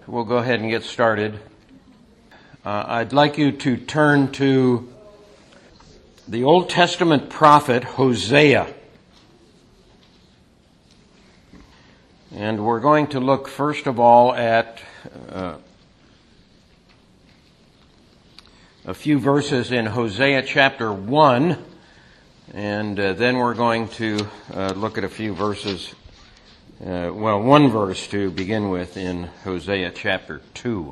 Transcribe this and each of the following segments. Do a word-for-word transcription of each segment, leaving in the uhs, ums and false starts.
we'll go ahead and get started. Uh, I'd like you to turn to the Old Testament prophet Hosea. And we're going to look first of all at uh, a few verses in Hosea chapter one, and uh, then we're going to uh, look at a few verses, uh, well, one verse to begin with in Hosea chapter two.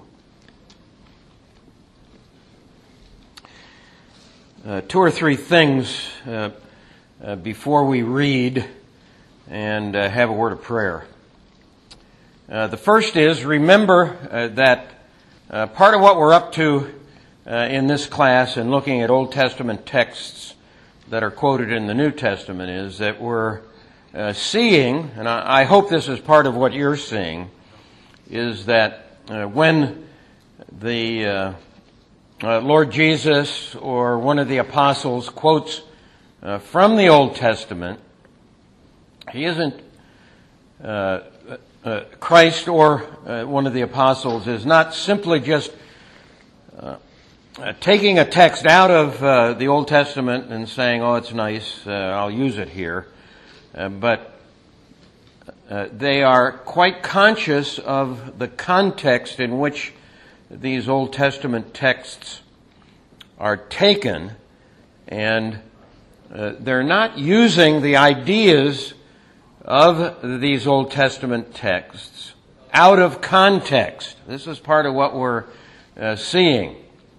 Uh, two or three things uh, uh, before we read and uh, have a word of prayer. Uh, the first is, remember uh, that uh, part of what we're up to uh, in this class and looking at Old Testament texts that are quoted in the New Testament is that we're uh, seeing, and I, I hope this is part of what you're seeing, is that uh, when the uh, uh, Lord Jesus or one of the apostles quotes uh, from the Old Testament, he isn't uh, Uh, Christ or uh, one of the apostles is not simply just uh, uh, taking a text out of uh, the Old Testament and saying, oh, it's nice, uh, I'll use it here. Uh, but uh, they are quite conscious of the context in which these Old Testament texts are taken, and uh, they're not using the ideas of these Old Testament texts out of context. This is part of what we're uh, seeing.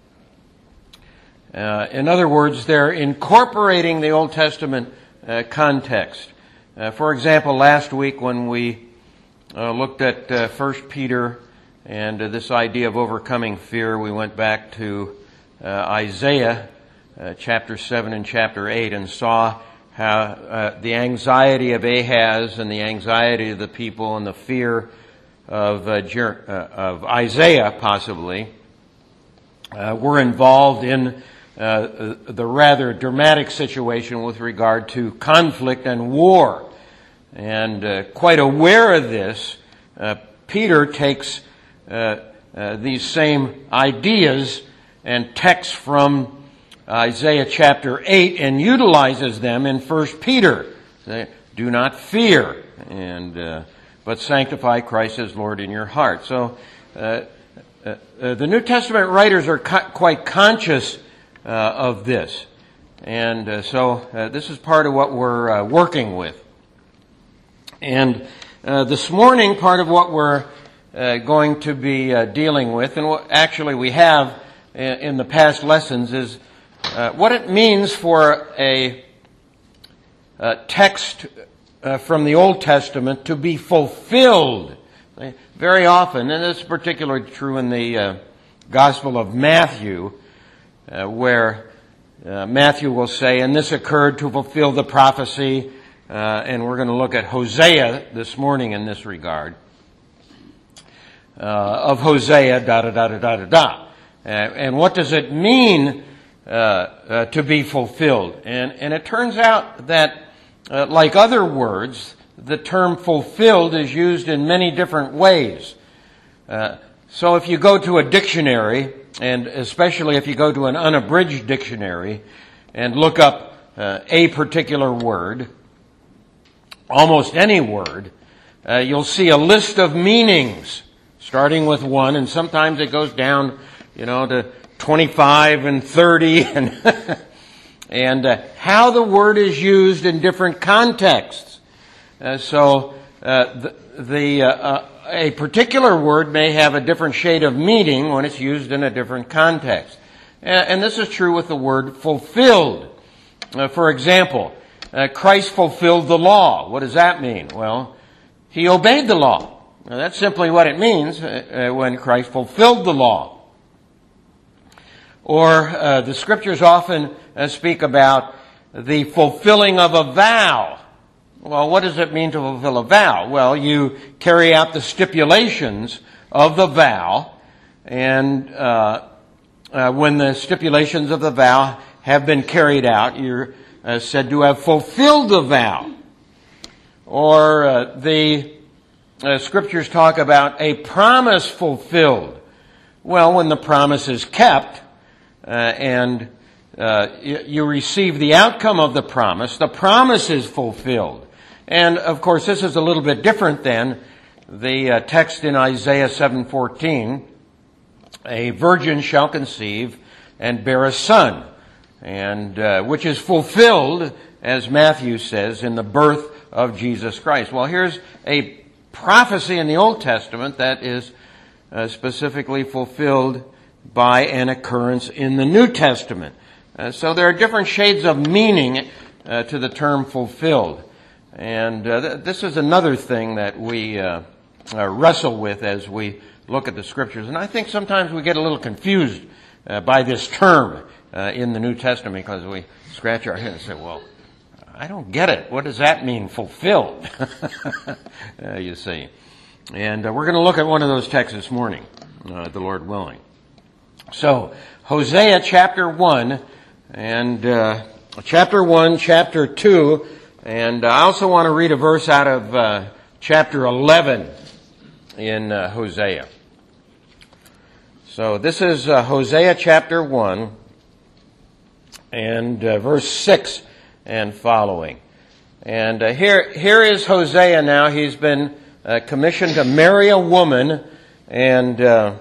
Uh, in other words, they're incorporating the Old Testament uh, context. Uh, for example, last week when we uh, looked at uh, First Peter and uh, this idea of overcoming fear, we went back to uh, Isaiah uh, chapter seven and chapter eight and saw how uh, the anxiety of Ahaz and the anxiety of the people and the fear of uh, Jer- uh, of Isaiah possibly uh, were involved in uh, the rather dramatic situation with regard to conflict and war. And uh, quite aware of this, uh, Peter takes uh, uh, these same ideas and texts from Isaiah chapter eight and utilizes them in First Peter. Do not fear, and uh, but sanctify Christ as Lord in your heart. So uh, uh, uh, the New Testament writers are co- quite conscious uh, of this, and uh, so uh, this is part of what we're uh, working with. And uh, this morning, part of what we're uh, going to be uh, dealing with, and what actually we have in, in the past lessons, is Uh, what it means for a, a text uh, from the Old Testament to be fulfilled. Very often, and this is particularly true in the uh, Gospel of Matthew, uh, where uh, Matthew will say, and this occurred to fulfill the prophecy, uh, and we're going to look at Hosea this morning in this regard, uh, of Hosea, da da da da da da da. Uh, and what does it mean Uh, uh, to be fulfilled? And, and it turns out that, uh, like other words, the term fulfilled is used in many different ways. Uh, so if you go to a dictionary, and especially if you go to an unabridged dictionary, and look up uh, a particular word, almost any word, uh, you'll see a list of meanings, starting with one, and sometimes it goes down, you know, to twenty-five and thirty, and and uh, how the word is used in different contexts. Uh, so uh, the, the uh, uh, a particular word may have a different shade of meaning when it's used in a different context. Uh, and this is true with the word fulfilled. Uh, for example, uh, Christ fulfilled the law. What does that mean? Well, he obeyed the law. Now, that's simply what it means uh, uh, when Christ fulfilled the law. Or uh, the Scriptures often uh, speak about the fulfilling of a vow. Well, what does it mean to fulfill a vow? Well, you carry out the stipulations of the vow, and uh, uh, when the stipulations of the vow have been carried out, you're uh, said to have fulfilled the vow. Or uh, the uh, Scriptures talk about a promise fulfilled. Well, when the promise is kept uh, and uh, you, you receive the outcome of the promise, the promise is fulfilled. And, of course, this is a little bit different than the uh, text in Isaiah seven fourteen, a virgin shall conceive and bear a son, and uh, which is fulfilled, as Matthew says, in the birth of Jesus Christ. Well, here's a prophecy in the Old Testament that is uh, specifically fulfilled by an occurrence in the New Testament. Uh, so there are different shades of meaning uh, to the term fulfilled. And uh, th- this is another thing that we uh, uh, wrestle with as we look at the Scriptures. And I think sometimes we get a little confused uh, by this term uh, in the New Testament because we scratch our head and say, well, I don't get it. What does that mean, fulfilled? uh, you see. And uh, we're going to look at one of those texts this morning, uh, the Lord willing. So, Hosea chapter one, and uh, chapter one, chapter two, and I also want to read a verse out of uh, chapter eleven in uh, Hosea. So this is uh, Hosea chapter one and uh, verse six and following. And uh, here, here is Hosea now. He's been uh, commissioned to marry a woman, and uh,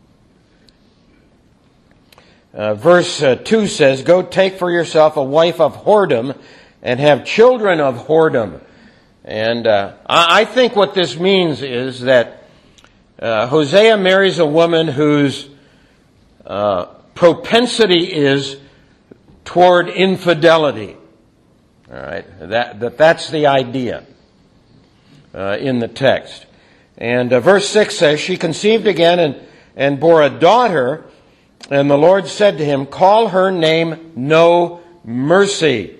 uh, verse uh, two says, "Go take for yourself a wife of whoredom, and have children of whoredom." And uh, I think what this means is that uh, Hosea marries a woman whose uh, propensity is toward infidelity. All right, that, that that's the idea uh, in the text. And uh, verse six says, "She conceived again and, and bore a daughter, and the Lord said to him, call her name No Mercy."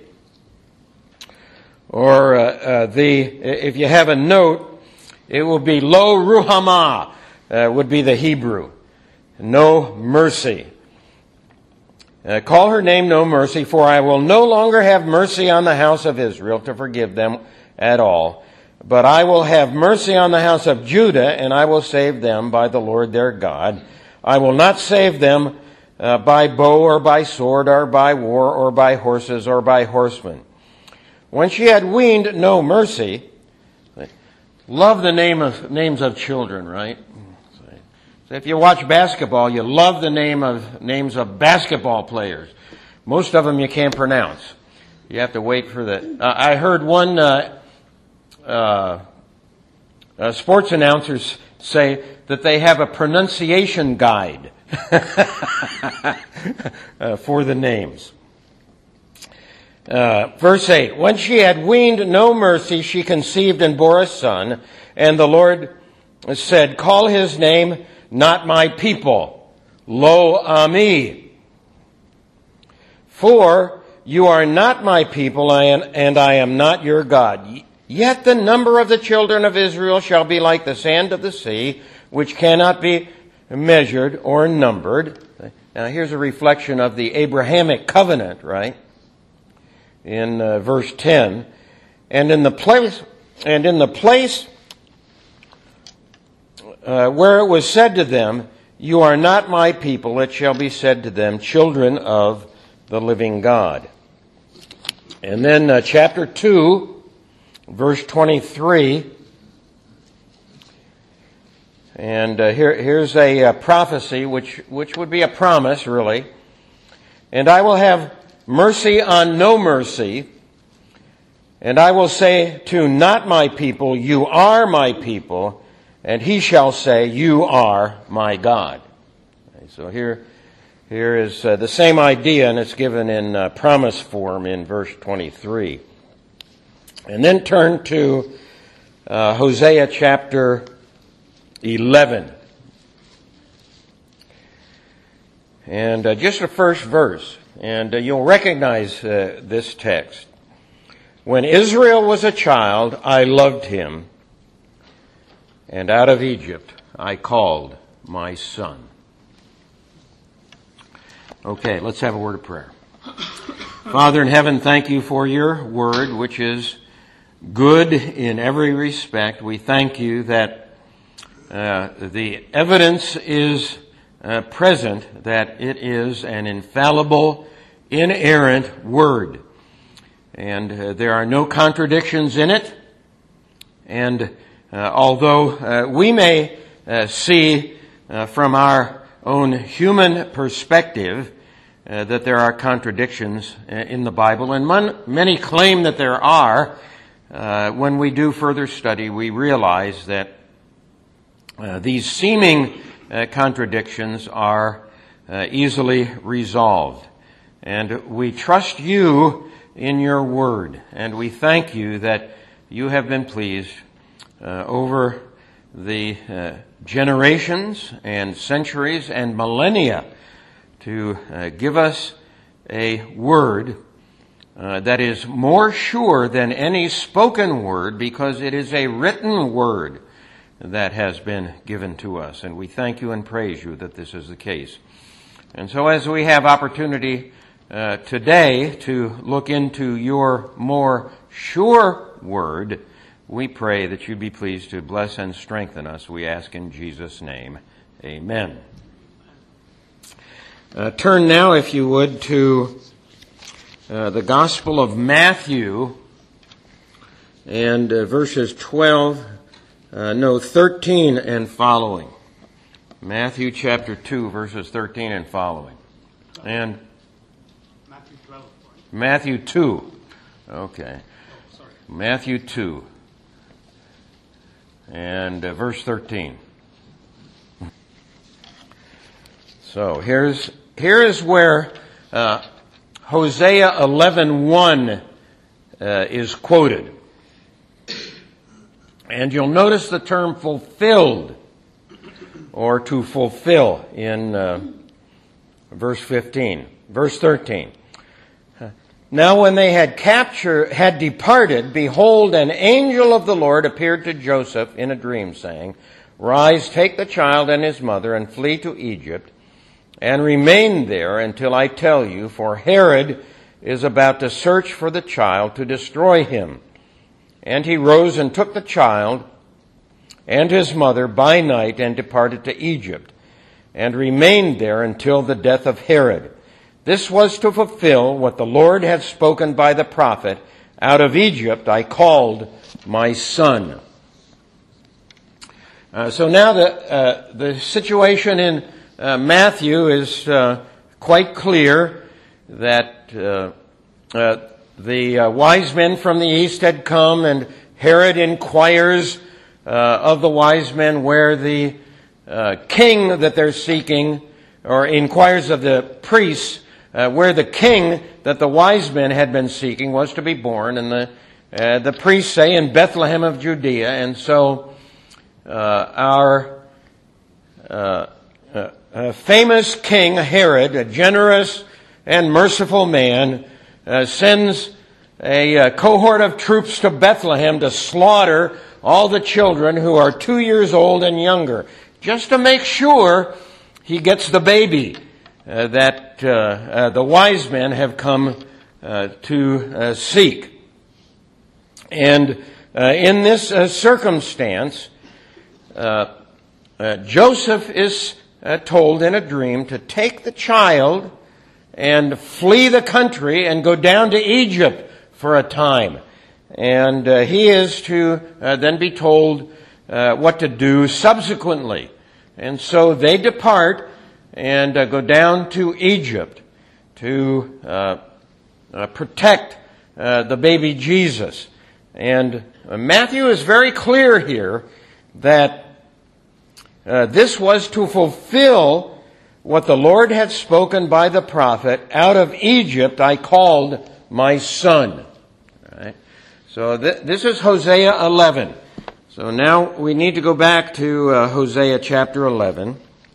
Or uh, uh, the if you have a note, it will be Lo Ruhamah, uh, would be the Hebrew. No mercy. Uh, call her name No Mercy, for I will no longer have mercy on the house of Israel to forgive them at all. But I will have mercy on the house of Judah, and I will save them by the Lord their God. I will not save them uh, by bow or by sword or by war or by horses or by horsemen. When she had weaned No Mercy," love the name of names of children, right? So if you watch basketball, you love the name of names of basketball players. Most of them you can't pronounce. You have to wait for the. Uh, I heard one uh, uh, uh, sports announcers say that they have a pronunciation guide uh, for the names. Uh, verse eight, "When she had weaned No Mercy, she conceived and bore a son, and the Lord said, call his name Not My People, Lo Ami. For you are not my people, and I am not your God. Yet the number of the children of Israel shall be like the sand of the sea, which cannot be measured or numbered." Now here's a reflection of the Abrahamic covenant, right? In uh, verse ten, and in the place, and in the place uh, where it was said to them, "You are not my people," it shall be said to them, "Children of the living God." And then uh, chapter two, verse twenty-three, and uh, here here's a uh, prophecy which which would be a promise, really. "And I will have mercy on No Mercy, and I will say to not my people, you are my people, and he shall say, you are my God." Okay, so here, here is uh, the same idea, and it's given in uh, promise form in verse twenty-three. And then turn to uh, Hosea chapter eleven. And uh, just the first verse. And uh, you'll recognize uh, this text. "When Israel was a child, I loved him, and out of Egypt I called my son." Okay, let's have a word of prayer. Father in heaven, thank you for your word, which is good in every respect. We thank you that uh, the evidence is uh, present, that it is an infallible, inerrant word. And uh, there are no contradictions in it. And uh, although uh, we may uh, see uh, from our own human perspective uh, that there are contradictions uh, in the Bible, and mon- many claim that there are, uh, when we do further study, we realize that uh, these seeming uh, contradictions are uh, easily resolved. And we trust you in your word, and we thank you that you have been pleased uh, over the uh, generations and centuries and millennia to uh, give us a word uh, that is more sure than any spoken word, because it is a written word that has been given to us. And we thank you and praise you that this is the case. And so as we have opportunity uh, today to look into your more sure word, we pray that you be pleased to bless and strengthen us. We ask in Jesus' name. Amen. Uh, turn now, if you would, to uh, the Gospel of Matthew and uh, verses twelve, uh, no, thirteen and following. Matthew chapter two, verses thirteen and following. And Matthew twelve. Matthew two. Okay. Oh, sorry. Matthew two. And uh, verse thirteen. So here's here is where uh, Hosea eleven one uh, is quoted, and you'll notice the term "fulfilled" or "to fulfill" in uh, verse fifteen, verse thirteen. Now when they had captured, had departed, behold, an angel of the Lord appeared to Joseph in a dream, saying, Rise, take the child and his mother, and flee to Egypt, and remain there until I tell you, for Herod is about to search for the child to destroy him. And he rose and took the child and his mother by night and departed to Egypt, and remained there until the death of Herod. This was to fulfill what the Lord had spoken by the prophet, Out of Egypt I called my son. Uh, so now the, uh, the situation in uh, Matthew is uh, quite clear that uh, uh, the uh, wise men from the east had come, and Herod inquires uh, of the wise men where the uh, king that they're seeking, or inquires of the priests, Uh, where the king that the wise men had been seeking was to be born. And the uh, the priests say in Bethlehem of Judea. And so uh, our uh, uh, uh, famous king Herod, a generous and merciful man, uh, sends a uh, cohort of troops to Bethlehem to slaughter all the children who are two years old and younger, just to make sure he gets the baby Uh, that uh, uh, the wise men have come uh, to uh, seek. And uh, in this uh, circumstance, uh, uh, Joseph is uh, told in a dream to take the child and flee the country and go down to Egypt for a time. And uh, he is to uh, then be told uh, what to do subsequently. And so they depart and uh, go down to Egypt to uh, uh, protect uh, the baby Jesus. And uh, Matthew is very clear here that uh, this was to fulfill what the Lord had spoken by the prophet, Out of Egypt I called my son. All right? So th- this is Hosea eleven. So now we need to go back to uh, Hosea chapter eleven.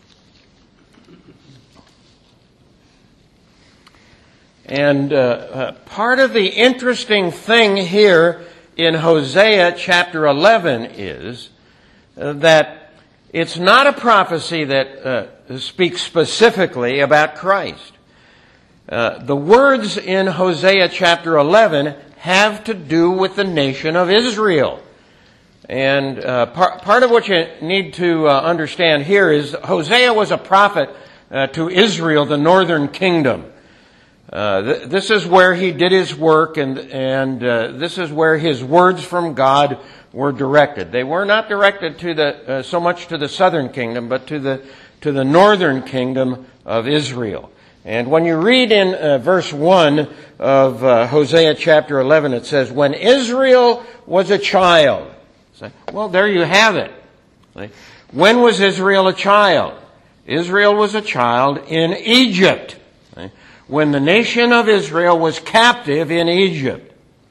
And uh, uh, part of the interesting thing here in Hosea chapter eleven is uh, that it's not a prophecy that uh, speaks specifically about Christ. Uh, the words in Hosea chapter eleven have to do with the nation of Israel. And uh, par- part of what you need to uh, understand here is Hosea was a prophet uh, to Israel, the northern kingdom. Uh, th- this is where he did his work, and and uh, this is where his words from God were directed. They were not directed to the uh, so much to the southern kingdom, but to the to the northern kingdom of Israel. And when you read in uh, verse one of uh, Hosea chapter eleven, it says, "When Israel was a child." So, well, there you have it. When was Israel a child? Israel was a child in Egypt. When the nation of Israel was captive in Egypt.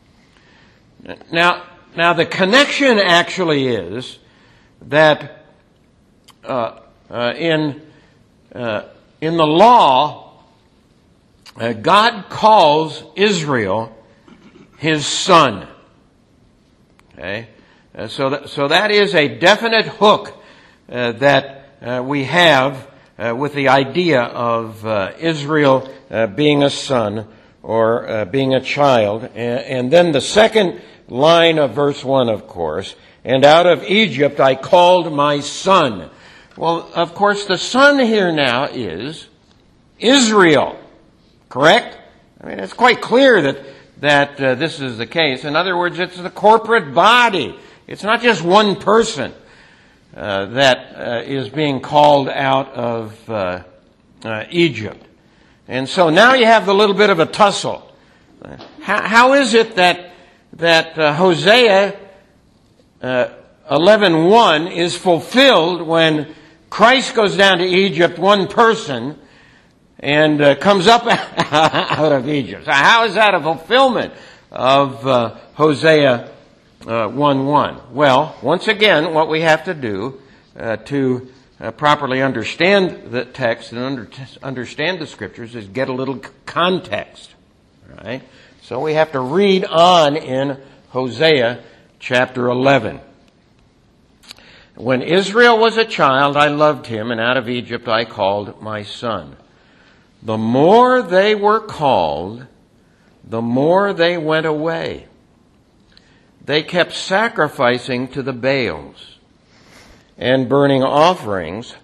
Now, now the connection actually is that uh, uh, in uh, in the law, uh, God calls Israel His son. Okay. Uh, so, that, so that is a definite hook uh, that uh, we have uh, with the idea of uh, Israel uh, being a son or uh, being a child. And, and then the second line of verse one, of course, "And out of Egypt I called my son." Well, of course, the son here now is Israel, correct? I mean, it's quite clear that, that uh, this is the case. In other words, it's the corporate body. It's not just one person uh, that uh, is being called out of uh, uh, Egypt. And so now you have a little bit of a tussle. How, how is it that that uh, Hosea uh, eleven one is fulfilled when Christ goes down to Egypt, one person, and uh, comes up out of Egypt? So how is that a fulfillment of uh, Hosea Uh, one one. Well, once again, what we have to do uh, to uh, properly understand the text and under, understand the Scriptures is get a little context. Right? So we have to read on in Hosea chapter eleven. "When Israel was a child, I loved him, and out of Egypt I called my son. The more they were called, the more they went away. They kept sacrificing to the Baals and burning offerings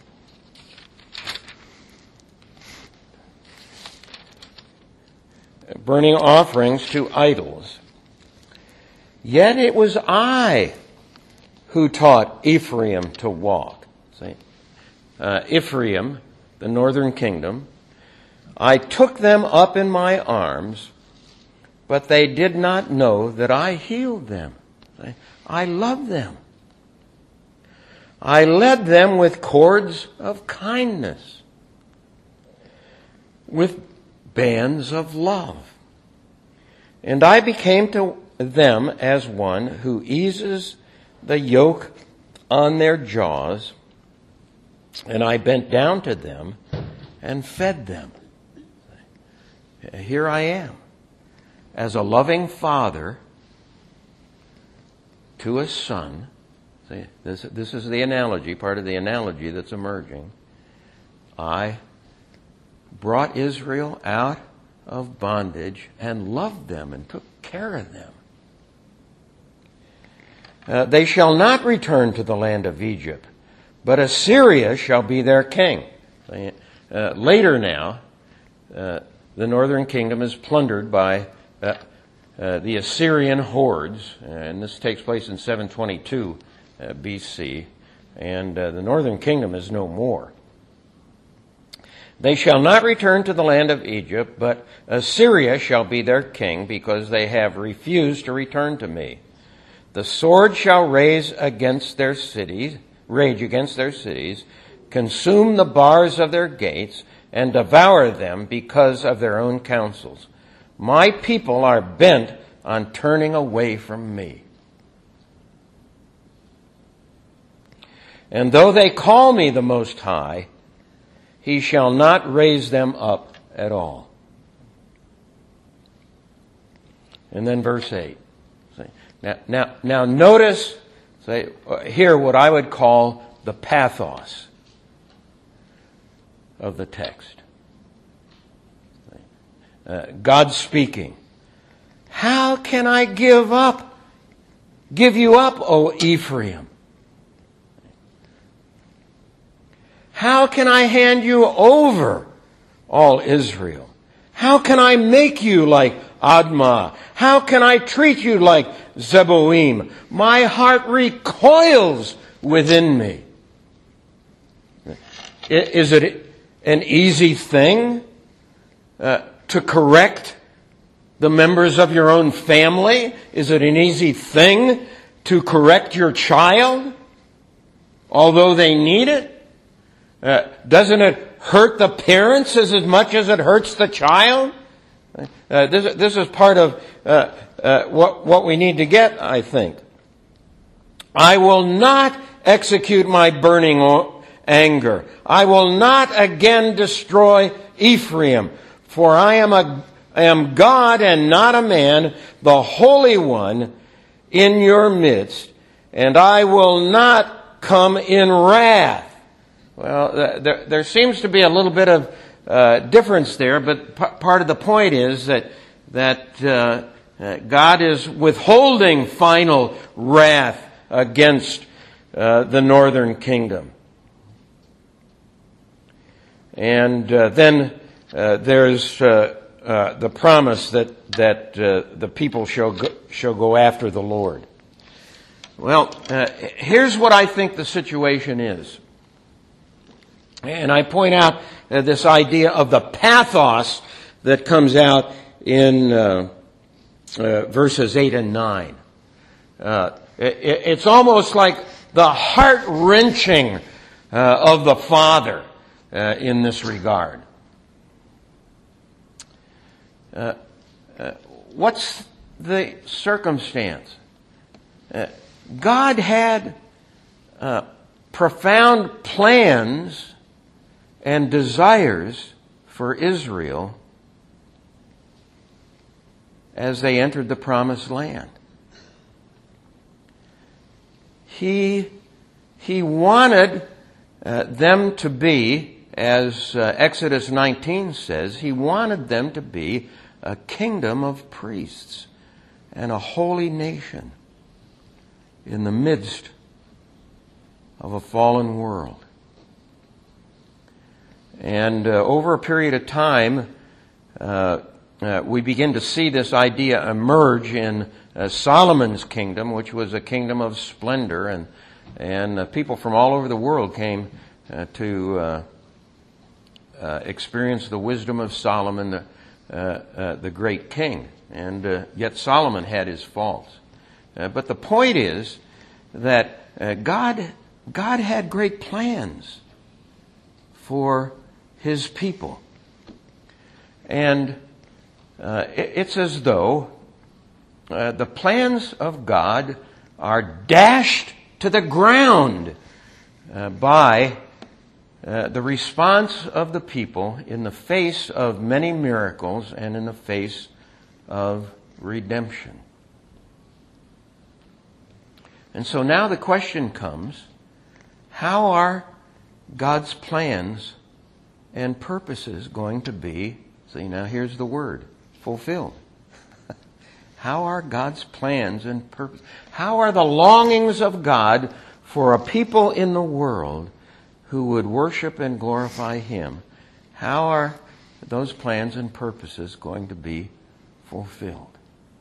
burning offerings to idols. Yet it was I who taught Ephraim to walk." See? Uh, Ephraim, the northern kingdom, "I took them up in my arms, but they did not know that I healed them. I loved them. I led them with cords of kindness, with bands of love. And I became to them as one who eases the yoke on their jaws, and I bent down to them and fed them." Here I am, as a loving father to a son. See, this, this is the analogy, part of the analogy that's emerging. I brought Israel out of bondage and loved them and took care of them. Uh, "they shall not return to the land of Egypt, but Assyria shall be their king." Uh, later now, uh, the northern kingdom is plundered by Uh, uh, the Assyrian hordes, and this takes place in seven twenty-two uh, B C, and uh, the northern kingdom is no more. "They shall not return to the land of Egypt, but Assyria shall be their king, because they have refused to return to me. The sword shall raise against their cities, rage against their cities, consume the bars of their gates, and devour them because of their own counsels. My people are bent on turning away from me. And though they call me the Most High, he shall not raise them up at all." And then verse eight. Now, now, now notice say, here what I would call the pathos of the text. Uh, God speaking. How can I give up, give you up, O Ephraim? How can I hand you over, all Israel? How can I make you like Admah? How can I treat you like Zeboim? My heart recoils within me. Is it an easy thing uh, to correct the members of your own family? Is it an easy thing to correct your child, although they need it? Uh, doesn't it hurt the parents as much as it hurts the child? Uh, this, this is part of uh, uh, what, what we need to get, I think. I will not execute my burning anger. I will not again destroy Ephraim, for I am a I am God and not a man, the Holy One in your midst, and I will not come in wrath. Well, there, there seems to be a little bit of uh, difference there, but p- part of the point is that that uh, uh, God is withholding final wrath against uh, the northern kingdom. And uh, then uh, there's uh, uh, the promise that that uh, the people shall go, shall go after the Lord. Well, uh, here's what I think the situation is. And I point out uh, this idea of the pathos that comes out in uh, uh, verses eight and nine. Uh, it, it's almost like the heart-wrenching uh, of the Father uh, in this regard. Uh, uh, what's the circumstance? Uh, God had uh, profound plans and desires for Israel as they entered the promised land. He, he wanted uh, them to be, as uh, Exodus nineteen says, he wanted them to be a kingdom of priests and a holy nation in the midst of a fallen world. And uh, over a period of time, uh, uh, we begin to see this idea emerge in uh, Solomon's kingdom, which was a kingdom of splendor, and and uh, people from all over the world came uh, to uh, uh, experience the wisdom of Solomon, the, uh, uh, the great king. And uh, yet Solomon had his faults. Uh, but the point is that uh, God God had great plans for His people. And uh, it, it's as though uh, the plans of God are dashed to the ground uh, by uh, the response of the people in the face of many miracles and in the face of redemption. And so now the question comes, how are God's plans and purposes going to be, see now here's the word, fulfilled? How are God's plans and purposes, how are the longings of God for a people in the world who would worship and glorify Him, how are those plans and purposes going to be fulfilled?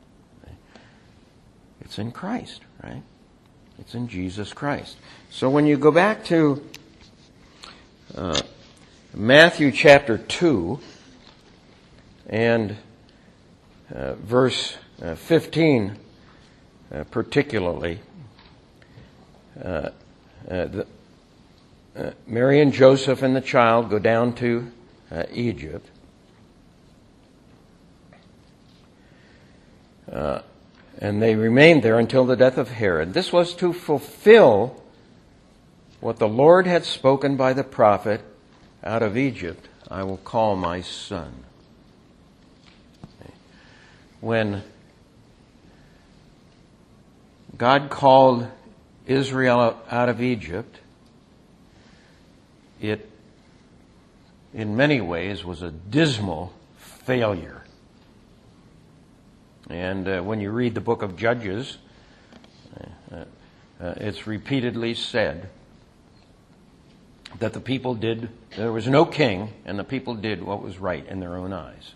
It's in Christ, right? It's in Jesus Christ. So when you go back to uh, Matthew chapter two and uh, verse uh, fifteen uh, particularly, uh, uh, the, uh, Mary and Joseph and the child go down to uh, Egypt. Uh, and they remained there until the death of Herod. This was to fulfill what the Lord had spoken by the prophet, out of Egypt I will call my son. When God called Israel out of Egypt, it in many ways was a dismal failure. And uh, when you read the book of Judges, uh, uh, it's repeatedly said that the people did, there was no king, and the people did what was right in their own eyes.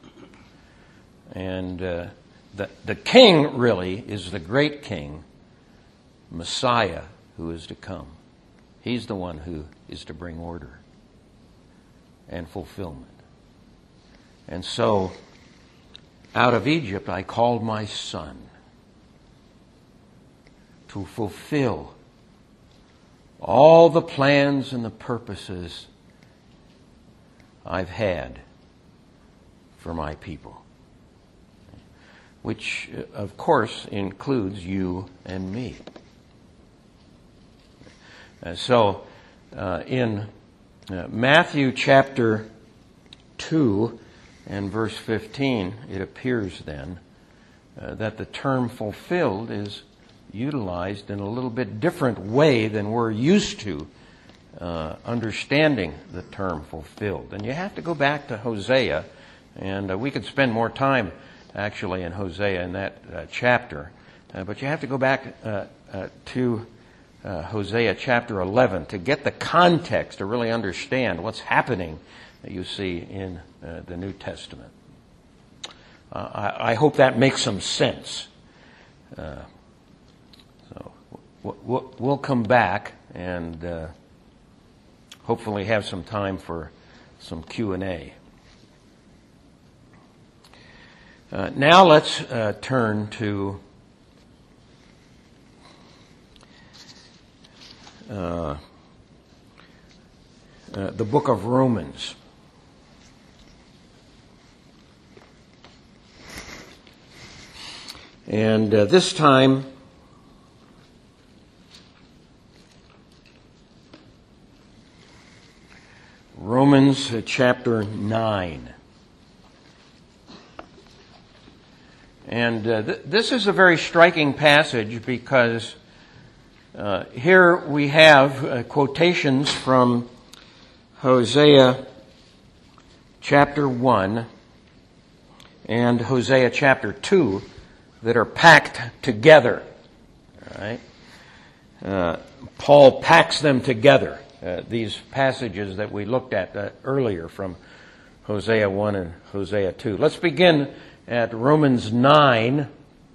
And uh, the, the king really is the great king, Messiah, who is to come. He's the one who is to bring order and fulfillment. And so, out of Egypt I called my son to fulfill all the plans and the purposes I've had for my people, which, of course, includes you and me. Uh, so, uh, in uh, Matthew chapter two and verse fifteen, it appears then uh, that the term fulfilled is utilized in a little bit different way than we're used to uh, understanding the term fulfilled. And you have to go back to Hosea, and uh, we could spend more time actually in Hosea in that uh, chapter, uh, but you have to go back uh, uh, to uh, Hosea chapter eleven to get the context to really understand what's happening that you see in uh, the New Testament. Uh, I, I hope that makes some sense. Uh, so we'll, we'll come back and uh, hopefully have some time for some Q and A. Uh, now let's uh, turn to uh, uh, the book of Romans. And uh, this time, Romans uh, chapter nine. And uh, th- this is a very striking passage because uh, here we have uh, quotations from Hosea chapter one and Hosea chapter two that are packed together. All right? Uh, Paul packs them together, uh, these passages that we looked at uh, earlier from Hosea one and Hosea two. Let's begin at Romans nine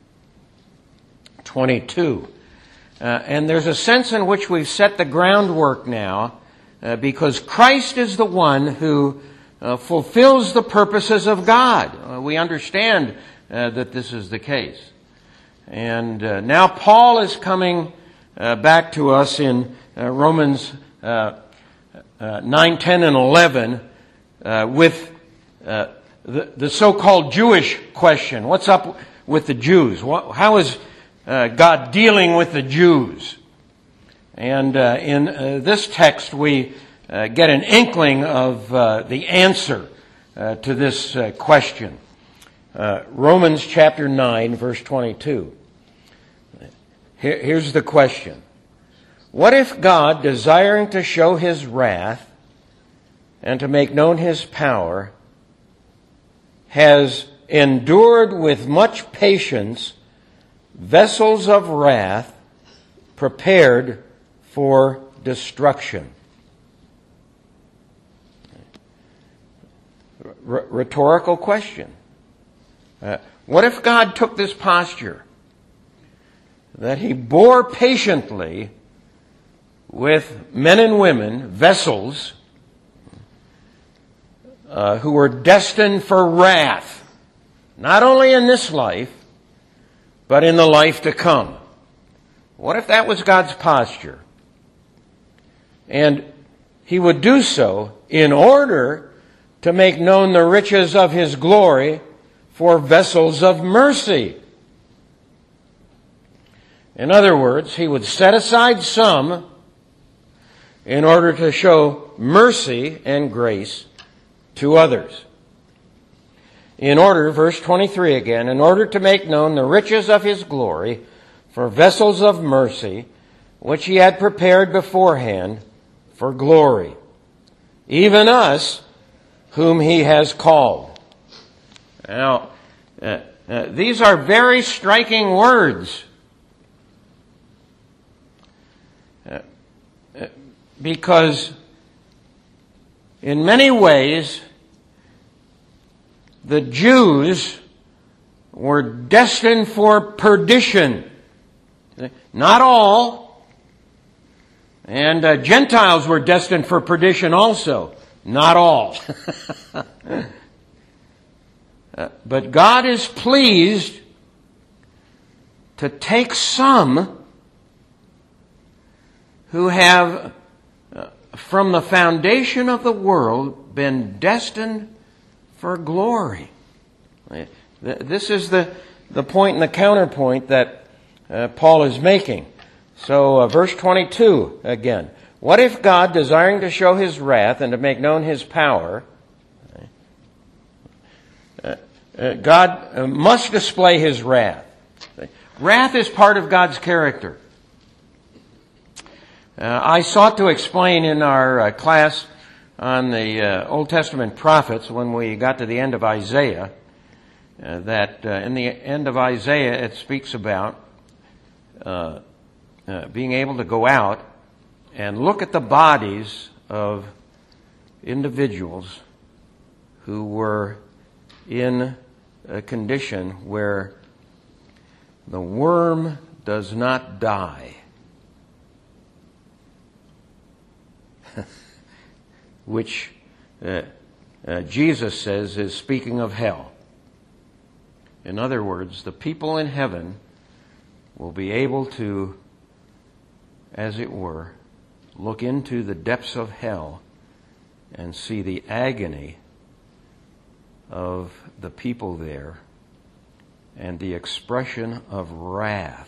twenty-two. Uh, and there's a sense in which we've set the groundwork now uh, because Christ is the one who uh, fulfills the purposes of God. Uh, we understand uh, that this is the case. And uh, now Paul is coming uh, back to us in uh, Romans uh, uh, nine, ten, and eleven uh, with uh, The, the so-called Jewish question. What's up with the Jews? What, how is uh, God dealing with the Jews? And uh, in uh, this text, we uh, get an inkling of uh, the answer uh, to this uh, question. Uh, Romans chapter nine, verse twenty-two. Here, here's the question. What if God, desiring to show His wrath and to make known His power, has endured with much patience vessels of wrath prepared for destruction? R- rhetorical question. Uh, what if God took this posture that He bore patiently with men and women, vessels, Uh, who were destined for wrath, not only in this life, but in the life to come? What if that was God's posture? And He would do so in order to make known the riches of His glory for vessels of mercy. In other words, He would set aside some in order to show mercy and grace to others. In order, verse twenty-three again, in order to make known the riches of His glory for vessels of mercy, which He had prepared beforehand for glory, even us whom He has called. Now, uh, uh, these are very striking words. Uh, uh, because in many ways, the Jews were destined for perdition. Not all. And uh, Gentiles were destined for perdition also. Not all. uh, but God is pleased to take some who have, uh, from the foundation of the world, been destined for glory. This is the, the point and the counterpoint that uh, Paul is making. So uh, verse twenty-two again. What if God, desiring to show His wrath and to make known His power, uh, uh, God uh, must display His wrath. Wrath is part of God's character. Uh, I sought to explain in our uh, class on the uh, Old Testament prophets when we got to the end of Isaiah uh, that uh, in the end of Isaiah it speaks about uh, uh, being able to go out and look at the bodies of individuals who were in a condition where the worm does not die. Which uh, uh, Jesus says is speaking of hell. In other words, the people in heaven will be able to, as it were, look into the depths of hell and see the agony of the people there and the expression of wrath.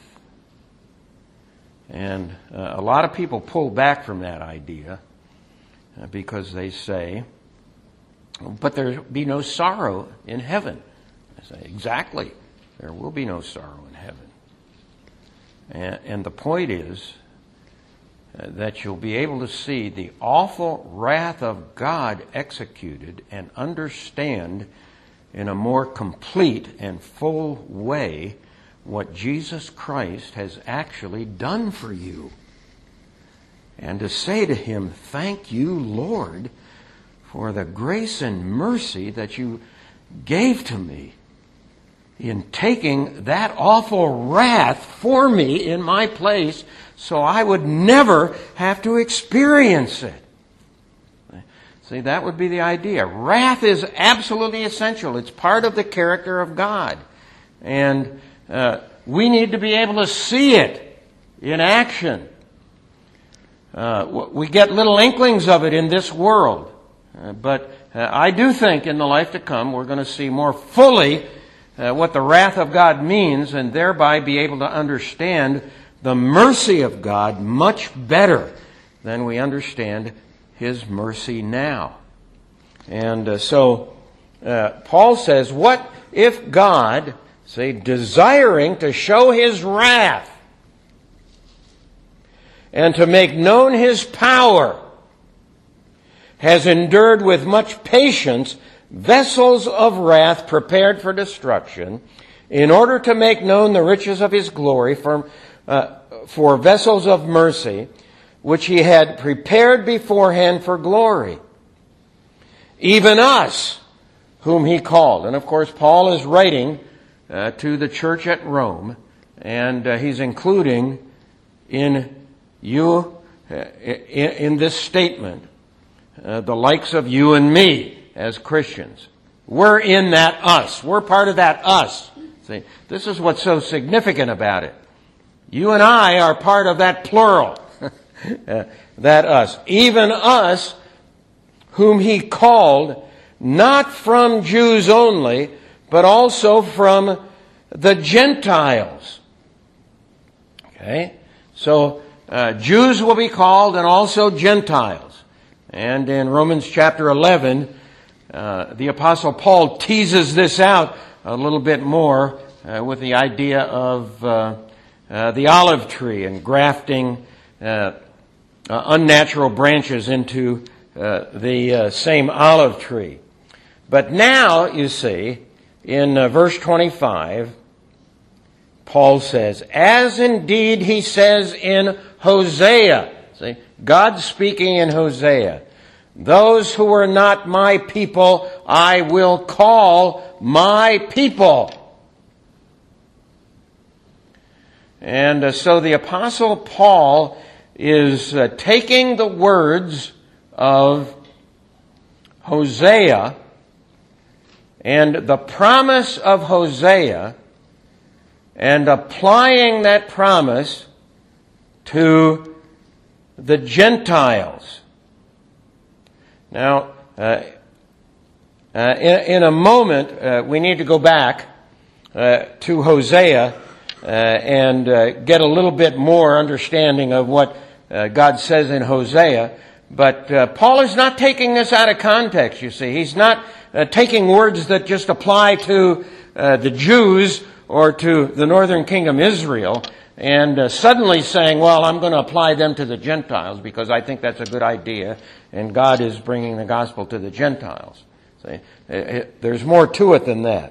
And uh, a lot of people pull back from that idea uh, because they say, but there be no sorrow in heaven. I say, exactly. There will be no sorrow in heaven. And, and the point is uh, that you'll be able to see the awful wrath of God executed and understand in a more complete and full way what Jesus Christ has actually done for you. And to say to Him, thank you, Lord, for the grace and mercy that you gave to me in taking that awful wrath for me in my place so I would never have to experience it. See, that would be the idea. Wrath is absolutely essential. It's part of the character of God. And uh, we need to be able to see it in action. Uh, we get little inklings of it in this world. Uh, but uh, I do think in the life to come we're going to see more fully uh, what the wrath of God means and thereby be able to understand the mercy of God much better than we understand His mercy now. And uh, so uh, Paul says, what if God, say, desiring to show His wrath and to make known His power, has endured with much patience vessels of wrath prepared for destruction, in order to make known the riches of His glory for, uh, for vessels of mercy, which He had prepared beforehand for glory. Even us, whom He called. And of course, Paul is writing uh, to the church at Rome, and uh, he's including in you, uh, in, in this statement, uh, the likes of you and me as Christians. We're in that us. We're part of that us. See, this is what's so significant about it. You and I are part of that plural. uh, that us. Even us, whom He called, not from Jews only, but also from the Gentiles. Okay? So, uh, Jews will be called and also Gentiles. And in Romans chapter eleven, uh, the Apostle Paul teases this out a little bit more uh, with the idea of uh, uh, the olive tree and grafting uh, uh, unnatural branches into uh, the uh, same olive tree. But now, you see, in uh, verse twenty-five, Paul says, as indeed he says in Hosea. See, God speaking in Hosea. Those who are not my people, I will call my people. And uh, so the Apostle Paul is uh, taking the words of Hosea and the promise of Hosea and applying that promise to the Gentiles. Now, uh, uh, in, in a moment, uh, we need to go back uh, to Hosea uh, and uh, get a little bit more understanding of what uh, God says in Hosea. But uh, Paul is not taking this out of context, you see. He's not uh, taking words that just apply to uh, the Jews or to the northern kingdom Israel and uh, suddenly saying, well, I'm going to apply them to the Gentiles because I think that's a good idea and God is bringing the gospel to the Gentiles. See, it, it, there's more to it than that.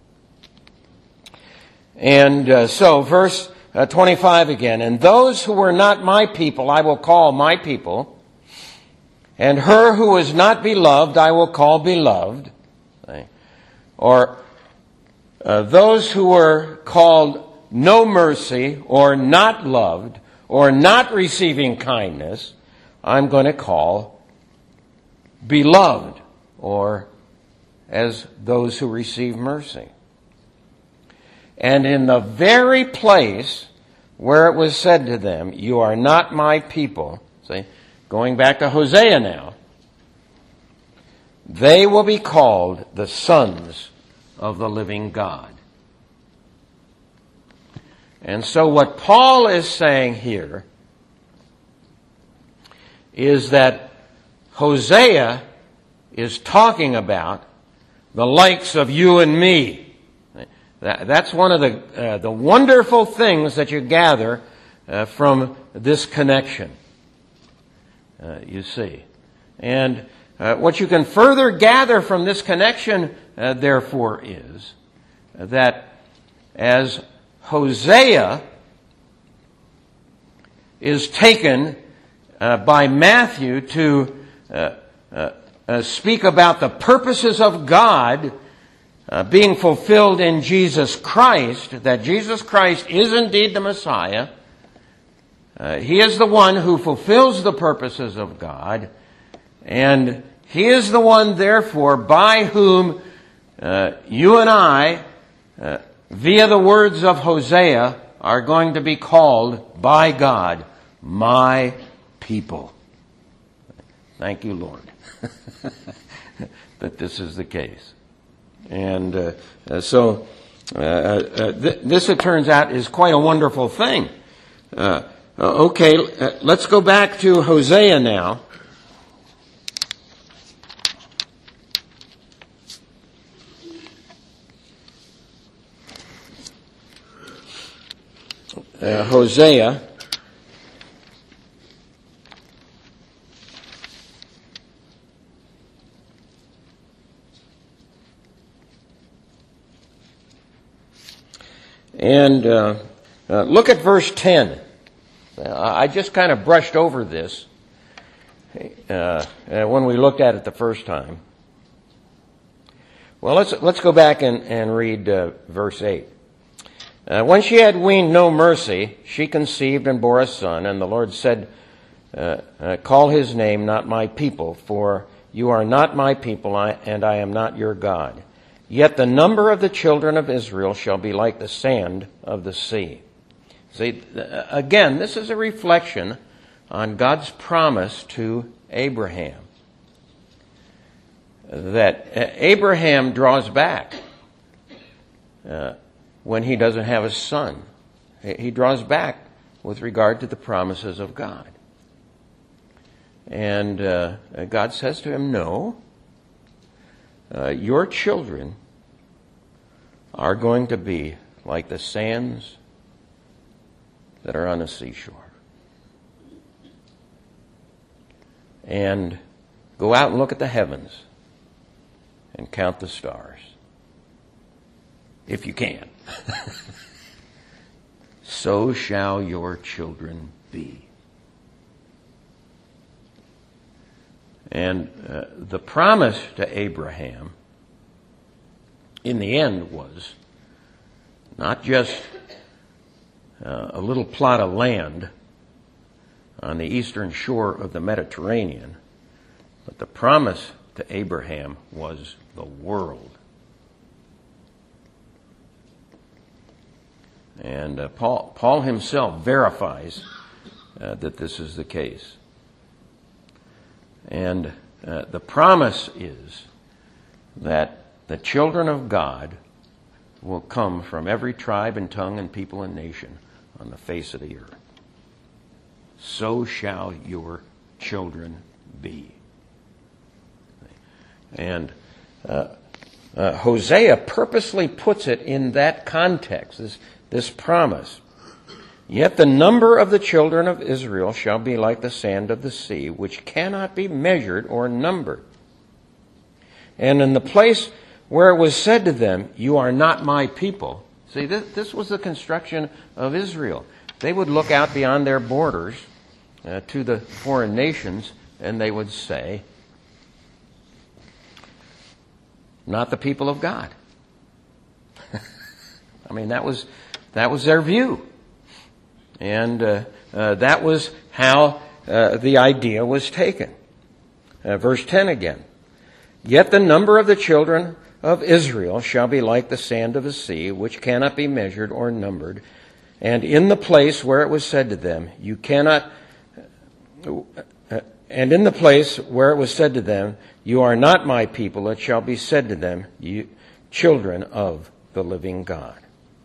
And uh, so, verse uh, twenty-five again, and those who were not my people I will call my people, and her who is not beloved I will call beloved. See? Or uh, those who were called no mercy or not loved or not receiving kindness, I'm going to call beloved, or as those who receive mercy. And in the very place where it was said to them, you are not my people, see, going back to Hosea now, they will be called the sons of the living God. And so what Paul is saying here is that Hosea is talking about the likes of you and me. That's one of the uh, the wonderful things that you gather uh, from this connection, uh, you see. And uh, what you can further gather from this connection, uh, therefore, is that as Hosea is taken uh, by Matthew to uh, uh, uh, speak about the purposes of God uh, being fulfilled in Jesus Christ, that Jesus Christ is indeed the Messiah. Uh, he is the one who fulfills the purposes of God, and He is the one, therefore, by whom uh, you and I, uh, via the words of Hosea, are going to be called by God, my people. Thank you, Lord, that this is the case. And uh, uh, so uh, uh, th- this, it turns out, is quite a wonderful thing. Uh, okay, uh, let's go back to Hosea now. Uh, Hosea and uh, uh, look at verse ten. Uh, I just kind of brushed over this uh, uh, when we looked at it the first time. Well, let's let's go back and, and read uh, verse eight. Uh, when she had weaned no mercy, she conceived and bore a son, and the Lord said, uh, uh, call his name not my people, for you are not my people, I, and I am not your God. Yet the number of the children of Israel shall be like the sand of the sea. See, again, this is a reflection on God's promise to Abraham. That Abraham draws back uh, when he doesn't have a son. He draws back with regard to the promises of God. And uh, God says to him, no, uh, your children are going to be like the sands that are on the seashore. And go out and look at the heavens and count the stars. if you can. So shall your children be. And uh, the promise to Abraham in the end was not just uh, a little plot of land on the eastern shore of the Mediterranean, but the promise to Abraham was the world. And uh, Paul, Paul himself verifies uh, that this is the case. And uh, the promise is that the children of God will come from every tribe and tongue and people and nation on the face of the earth. So shall your children be. And uh, uh, Hosea purposely puts it in that context, this, this promise. Yet the number of the children of Israel shall be like the sand of the sea, which cannot be measured or numbered. And in the place where it was said to them, you are not my people. See, this, this was the construction of Israel. They would look out beyond their borders uh, to the foreign nations, and they would say, not the people of God. I mean, that was that was their view. And uh, uh, that was how uh, the idea was taken. Uh, verse ten again. Yet the number of the children of Israel shall be like the sand of the sea, which cannot be measured or numbered. And in the place where it was said to them, you cannot... Uh, and in the place where it was said to them, you are not my people, it shall be said to them, you children of the living God.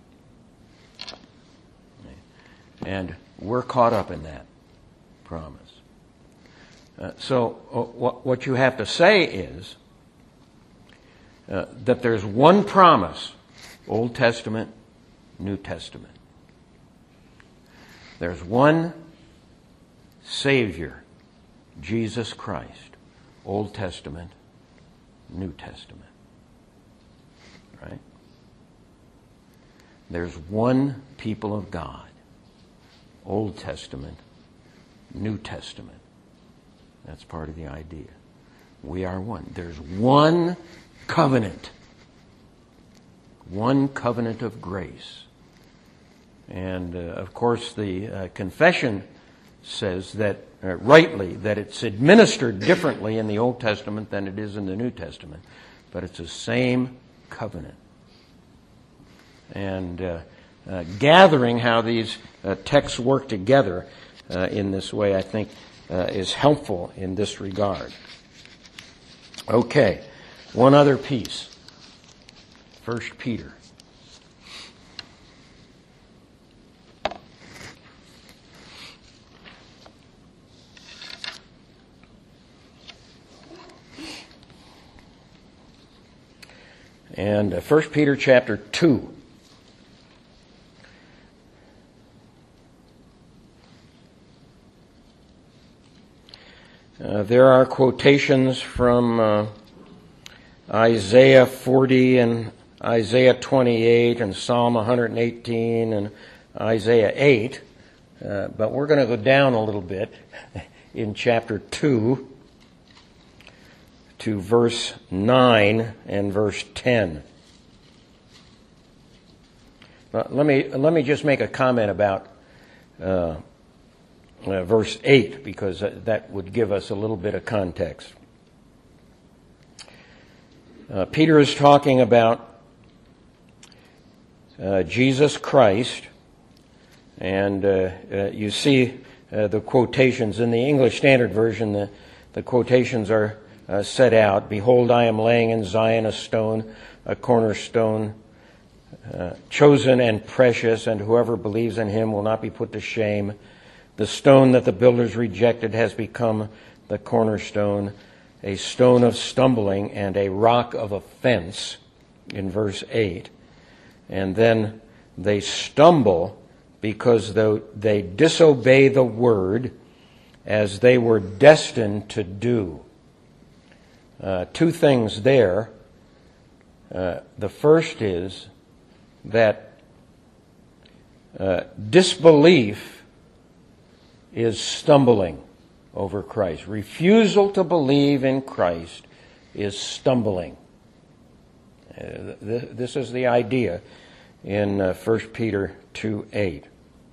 And we're caught up in that promise. Uh, so uh, what, what you have to say is uh, that there's one promise, Old Testament, New Testament. There's one Savior, Jesus Christ, Old Testament, New Testament. Right? There's one people of God, Old Testament, New Testament. That's part of the idea. We are one. There's one covenant. One covenant of grace. And, uh, of course, the uh, confession says that, uh, rightly, that it's administered differently in the Old Testament than it is in the New Testament. But it's the same covenant. And uh, uh, gathering how these uh, texts work together uh, in this way, I think, uh, is helpful in this regard. Okay, one other piece. First Peter. And uh, First Peter chapter two. Uh, there are quotations from uh, Isaiah forty and Isaiah twenty-eight and Psalm one hundred eighteen and Isaiah eight, uh, but we're going to go down a little bit in chapter two to verse nine and verse ten. Uh, let me let me just make a comment about uh, uh, verse eight, because uh, that would give us a little bit of context. Uh, Peter is talking about uh, Jesus Christ, and uh, uh, you see uh, the quotations in the English Standard Version. The, the quotations are uh, set out. Behold, I am laying in Zion a stone, a cornerstone, uh, chosen and precious, and whoever believes in him will not be put to shame. The stone that the builders rejected has become the cornerstone, a stone of stumbling and a rock of offense, in verse eight. And then they stumble because they disobey the word as they were destined to do. Uh, two things there. Uh, the first is that uh, disbelief is stumbling over Christ. Refusal to believe in Christ is stumbling. Uh, th- this is the idea in uh, First Peter two eight.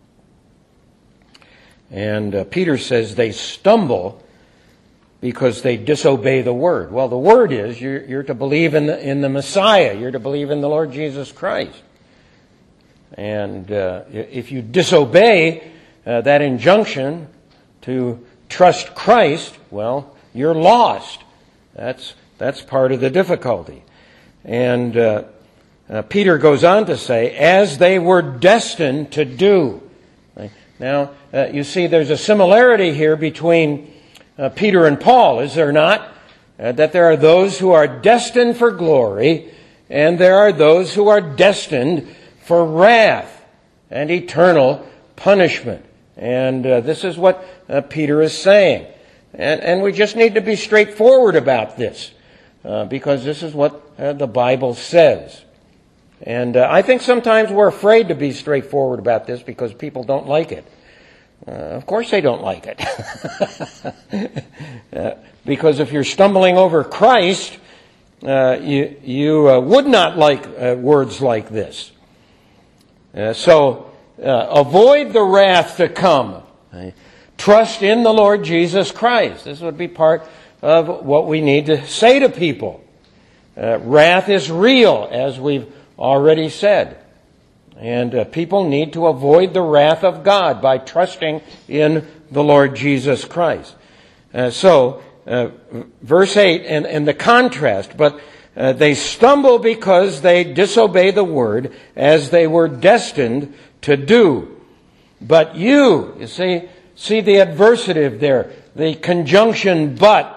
And uh, Peter says they stumble because they disobey the Word. Well, the Word is you're, you're to believe in the, in the Messiah. You're to believe in the Lord Jesus Christ. And uh, if you disobey uh, that injunction to trust Christ, well, you're lost. That's that's part of the difficulty. And uh, uh, Peter goes on to say, as they were destined to do. Now, uh, you see, there's a similarity here between uh, Peter and Paul, is there not? Uh, that there are those who are destined for glory, and there are those who are destined for wrath and eternal punishment. And uh, this is what uh, Peter is saying. And, and we just need to be straightforward about this, uh, because this is what uh, the Bible says. And uh, I think sometimes we're afraid to be straightforward about this because people don't like it. Uh, of course they don't like it. uh, because if you're stumbling over Christ, uh, you, you uh, would not like uh, words like this. Uh, so uh, avoid the wrath to come. Right? Trust in the Lord Jesus Christ. This would be part of what we need to say to people. Uh, wrath is real, as we've already said. And uh, people need to avoid the wrath of God by trusting in the Lord Jesus Christ. Uh, so, uh, verse eight, and, and the contrast, but uh, they stumble because they disobey the word as they were destined to do. But you, you see, see the adversative there, the conjunction but.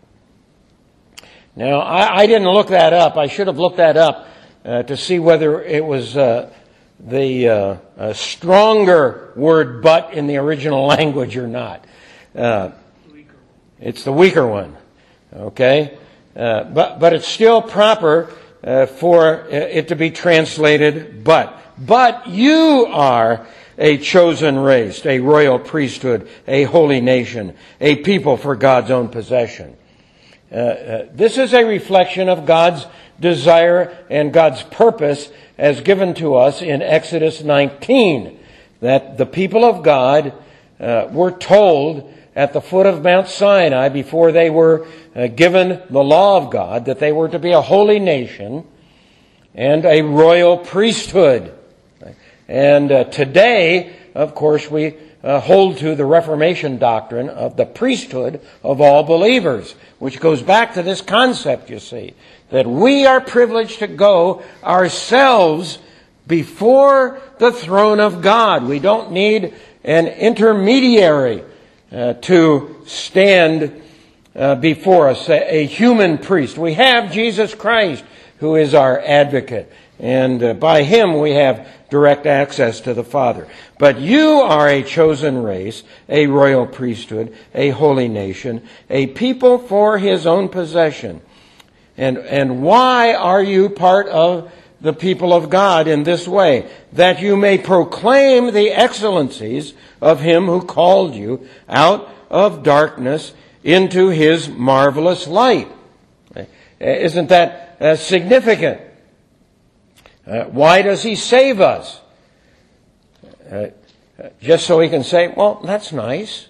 Now, I, I didn't look that up. I should have looked that up. Uh, to see whether it was uh, the uh, uh, stronger word but in the original language or not. Uh, it's the weaker one, okay? Uh, but but it's still proper uh, for it to be translated but. But you are a chosen race, a royal priesthood, a holy nation, a people for God's own possession. Uh, uh, this is a reflection of God's desire and God's purpose as given to us in Exodus nineteen, that the people of God uh, were told at the foot of Mount Sinai before they were uh, given the law of God that they were to be a holy nation and a royal priesthood. And uh, today, of course, we uh, hold to the Reformation doctrine of the priesthood of all believers, which goes back to this concept, you see, that we are privileged to go ourselves before the throne of God. We don't need an intermediary uh, to stand uh, before us, a, a human priest. We have Jesus Christ, who is our advocate, and uh, by him we have direct access to the Father. But you are a chosen race, a royal priesthood, a holy nation, a people for his own possession. And, and why are you part of the people of God in this way? That you may proclaim the excellencies of him who called you out of darkness into his marvelous light. Isn't that uh, significant? Uh, why does he save us? Uh, just so he can say, well, that's nice.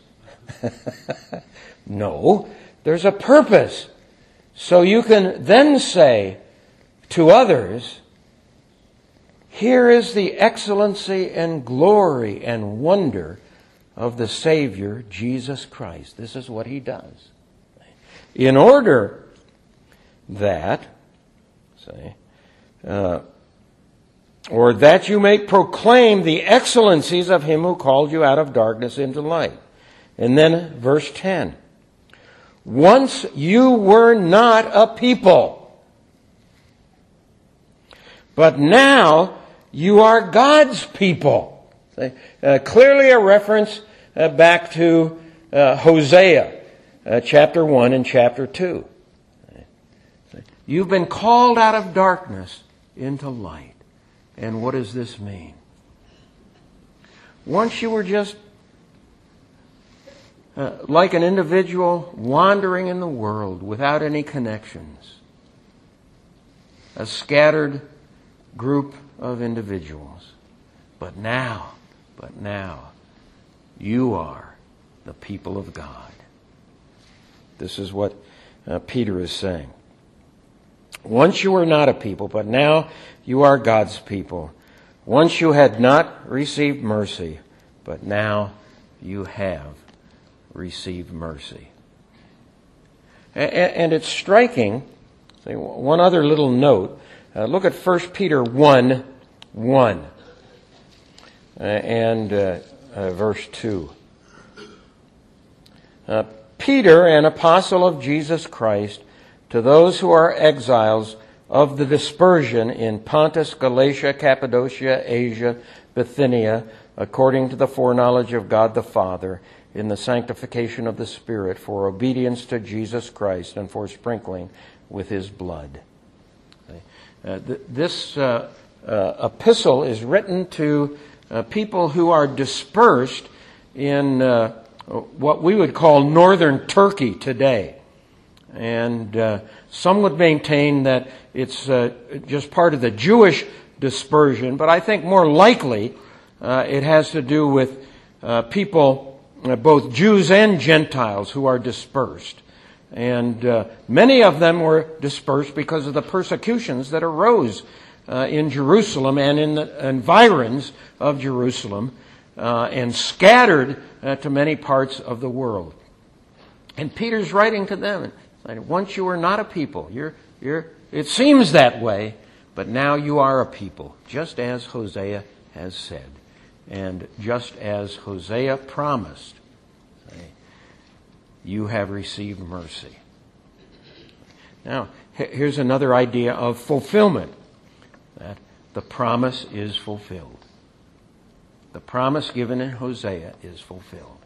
No, there's a purpose. So you can then say to others, here is the excellency and glory and wonder of the Savior, Jesus Christ. This is what he does. In order that, say, uh, or that you may proclaim the excellencies of him who called you out of darkness into light. And then verse ten. Once you were not a people, but now you are God's people. Uh, clearly a reference uh, back to uh, Hosea, uh, chapter one and chapter two. You've been called out of darkness into light. And what does this mean? Once you were just uh, like an individual wandering in the world without any connections. A scattered group of individuals. But now, but now, you are the people of God. This is what uh, Peter is saying. Once you were not a people, but now you are God's people. Once you had not received mercy, but now you have received mercy. And, and it's striking. One other little note. Uh, look at First Peter one, one uh, and uh, uh, verse two. Uh, Peter, an apostle of Jesus Christ, to those who are exiles of the dispersion in Pontus, Galatia, Cappadocia, Asia, Bithynia, according to the foreknowledge of God the Father, in the sanctification of the Spirit, for obedience to Jesus Christ and for sprinkling with His blood. Uh, th- this uh, uh, epistle is written to uh, people who are dispersed in uh, what we would call northern Turkey today. And uh, some would maintain that it's uh, just part of the Jewish dispersion, but I think more likely uh, it has to do with uh, people, uh, both Jews and Gentiles, who are dispersed. And uh, many of them were dispersed because of the persecutions that arose uh, in Jerusalem and in the environs of Jerusalem uh, and scattered uh, to many parts of the world. And Peter's writing to them, saying, once you were not a people, you're, you're, it seems that way, but now you are a people, just as Hosea has said, and just as Hosea promised. You have received mercy. Now, here's another idea of fulfillment. That the promise is fulfilled. The promise given in Hosea is fulfilled.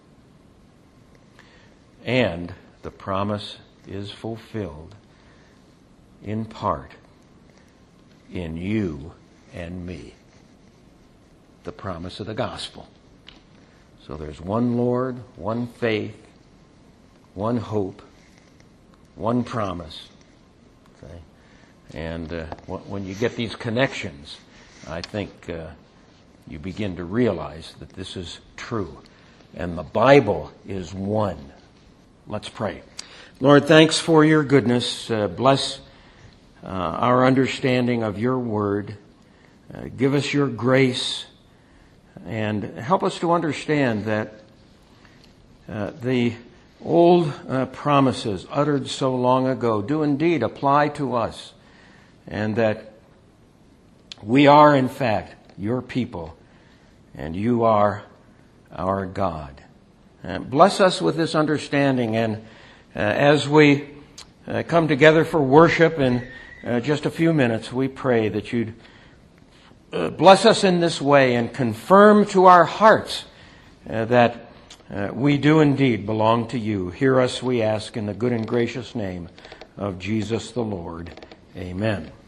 And the promise is fulfilled in part in you and me. The promise of the gospel. So there's one Lord, one faith, one hope, one promise. Okay? And uh, when you get these connections, I think uh, you begin to realize that this is true. And the Bible is one. Let's pray. Lord, thanks for your goodness. Uh, bless uh, our understanding of your word. Uh, give us your grace. And help us to understand that uh, the old uh, promises uttered so long ago do indeed apply to us, and that we are in fact your people and you are our God. And bless us with this understanding, and uh, as we uh, come together for worship in uh, just a few minutes, we pray that you'd uh, bless us in this way and confirm to our hearts uh, that Uh, we do indeed belong to you. Hear us, we ask, in the good and gracious name of Jesus the Lord. Amen.